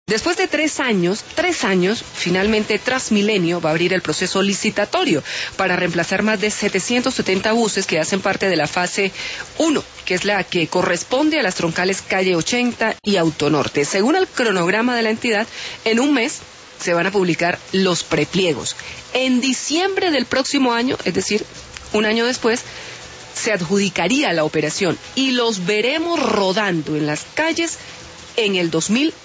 Después de 3 años, finalmente Transmilenio va a abrir el proceso licitatorio para reemplazar más de 770 buses que hacen parte de la fase 1, que es la que corresponde a las troncales Calle 80 y Autonorte. Según el cronograma de la entidad, en un mes se van a publicar los prepliegos. En diciembre del próximo año, es decir, un año después, se adjudicaría la operación y los veremos rodando en las calles en el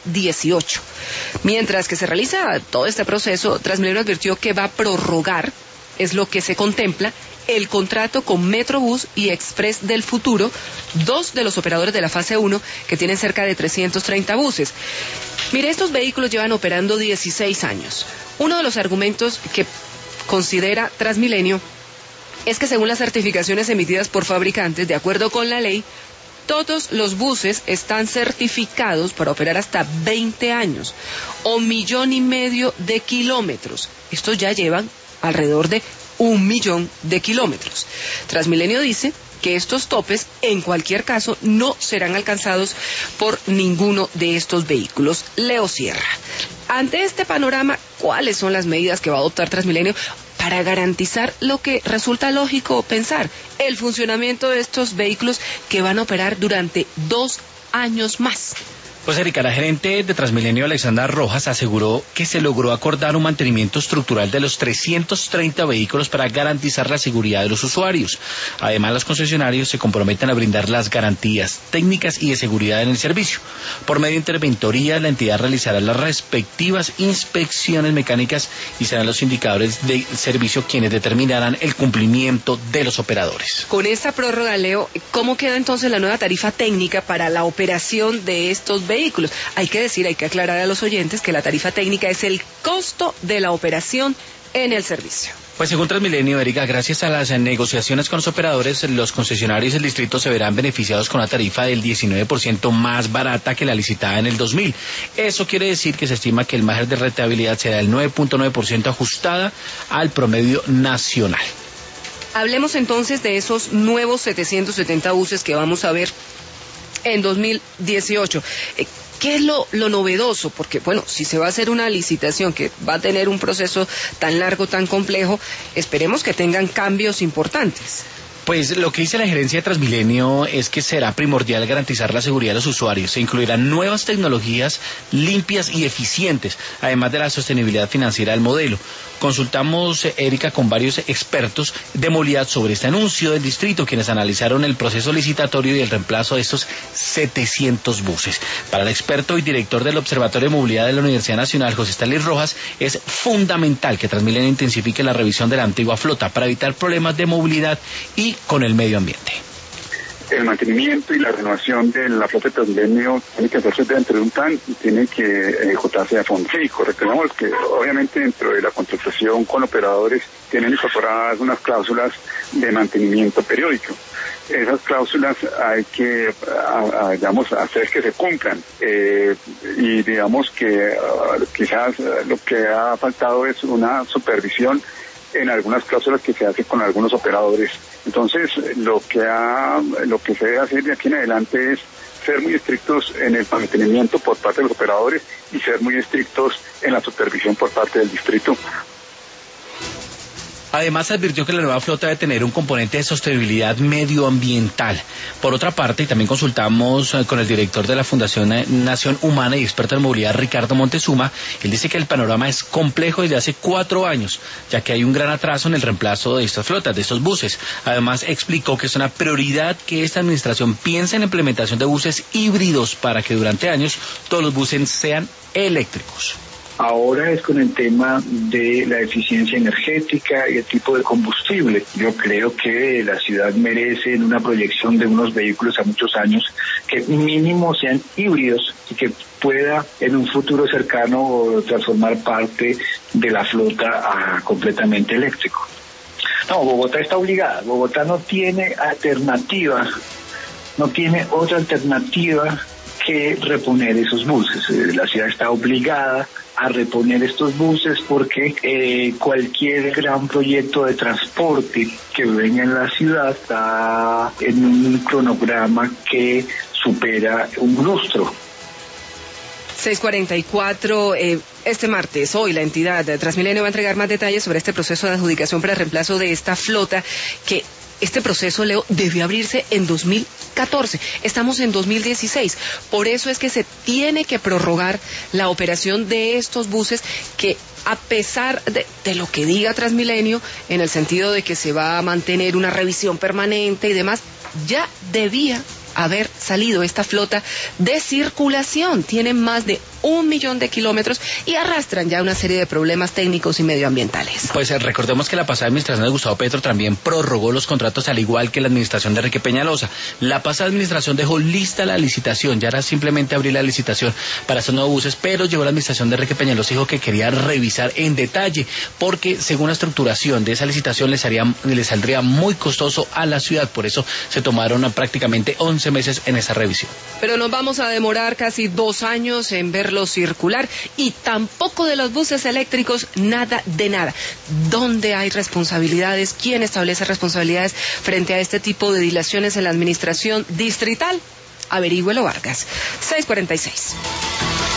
2018. Mientras que se realiza todo este proceso, Transmilenio advirtió que va a prorrogar, es lo que se contempla, el contrato con Metrobús y Express del Futuro, 2 de los operadores de la fase 1 que tienen cerca de 330 buses. Mire, estos vehículos llevan operando 16 años. Uno de los argumentos que considera Transmilenio es que según las certificaciones emitidas por fabricantes, de acuerdo con la ley, todos los buses están certificados para operar hasta 20 años o 1,5 millones de kilómetros. Estos ya llevan alrededor de 1 millón de kilómetros. Transmilenio dice que estos topes, en cualquier caso, no serán alcanzados por ninguno de estos vehículos. Leo Sierra. Ante este panorama, ¿cuáles son las medidas que va a adoptar Transmilenio para garantizar lo que resulta lógico pensar, el funcionamiento de estos vehículos que van a operar durante 2 años más? Pues Erika, la gerente de Transmilenio, Alexandra Rojas, aseguró que se logró acordar un mantenimiento estructural de los 330 vehículos para garantizar la seguridad de los usuarios. Además, los concesionarios se comprometen a brindar las garantías técnicas y de seguridad en el servicio. Por medio de interventoría, la entidad realizará las respectivas inspecciones mecánicas y serán los indicadores de servicio quienes determinarán el cumplimiento de los operadores. Con esta prórroga, Leo, ¿cómo queda entonces la nueva tarifa técnica para la operación de estos vehículos? Hay que aclarar a los oyentes que la tarifa técnica es el costo de la operación en el servicio. Pues según Transmilenio, Erika, gracias a las negociaciones con los operadores, los concesionarios del distrito se verán beneficiados con una tarifa del 19% más barata que la licitada en el 2000. Eso quiere decir que se estima que el margen de rentabilidad será del 9.9% ajustada al promedio nacional. Hablemos entonces de esos nuevos 770 buses que vamos a ver en 2018. ¿Qué es lo novedoso? Porque, bueno, si se va a hacer una licitación que va a tener un proceso tan largo, tan complejo, esperemos que tengan cambios importantes. Pues lo que dice la gerencia de Transmilenio es que será primordial garantizar la seguridad de los usuarios. Se incluirán nuevas tecnologías limpias y eficientes, además de la sostenibilidad financiera del modelo. Consultamos, Erika, con varios expertos de movilidad sobre este anuncio del distrito, quienes analizaron el proceso licitatorio y el reemplazo de estos 700 buses. Para el experto y director del Observatorio de Movilidad de la Universidad Nacional, José Stanley Rojas, es fundamental que Transmilenio intensifique la revisión de la antigua flota para evitar problemas de movilidad y con el medio ambiente. El mantenimiento y la renovación de la flota de Transmilenio tiene que hacerse dentro de un plan y tiene que ejecutarse a fondo. Sí, recordemos que obviamente dentro de la contratación con operadores tienen incorporadas unas cláusulas de mantenimiento periódico. Esas cláusulas hay que, digamos, hacer que se cumplan. Y digamos que quizás lo que ha faltado es una supervisión en algunas cláusulas que se hace con algunos operadores. Entonces, lo que se debe hacer de aquí en adelante es ser muy estrictos en el mantenimiento por parte de los operadores y ser muy estrictos en la supervisión por parte del distrito. Además, advirtió que la nueva flota debe tener un componente de sostenibilidad medioambiental. Por otra parte, también consultamos con el director de la Fundación Nación Humana y experto en movilidad, Ricardo Montezuma. Él dice que el panorama es complejo desde hace 4 años, ya que hay un gran atraso en el reemplazo de estas flotas, de estos buses. Además, explicó que es una prioridad que esta administración piense en la implementación de buses híbridos para que durante años todos los buses sean eléctricos. Ahora es con el tema de la eficiencia energética y el tipo de combustible. Yo creo que la ciudad merece en una proyección de unos vehículos a muchos años que mínimo sean híbridos y que pueda en un futuro cercano transformar parte de la flota a completamente eléctrico. No, Bogotá está obligada. Bogotá no tiene alternativa, no tiene otra alternativa que reponer esos buses. La ciudad está obligada a reponer estos buses porque cualquier gran proyecto de transporte que venga en la ciudad está en un cronograma que supera un lustro. 6:44, este martes, hoy, la entidad Transmilenio va a entregar más detalles sobre este proceso de adjudicación para el reemplazo de esta flota que... Este proceso, Leo, debió abrirse en 2014. Estamos en 2016. Por eso es que se tiene que prorrogar la operación de estos buses que, a pesar de lo que diga Transmilenio, en el sentido de que se va a mantener una revisión permanente y demás, ya debía haber salido esta flota de circulación. Tienen más de 1 millón de kilómetros y arrastran ya una serie de problemas técnicos y medioambientales. Pues recordemos que la pasada administración de Gustavo Petro también prorrogó los contratos, al igual que la administración de Enrique Peñalosa. La pasada administración dejó lista la licitación, ya era simplemente abrir la licitación para estos nuevos buses, pero llegó la administración de Enrique Peñalosa y dijo que quería revisar en detalle, porque según la estructuración de esa licitación les saldría muy costoso a la ciudad. Por eso se tomaron prácticamente 11 meses en esa revisión. Pero nos vamos a demorar casi 2 años en verlo circular, y tampoco de los buses eléctricos, nada de nada. ¿Dónde hay responsabilidades? ¿Quién establece responsabilidades frente a este tipo de dilaciones en la administración distrital? Averígüelo, Vargas. 6:46.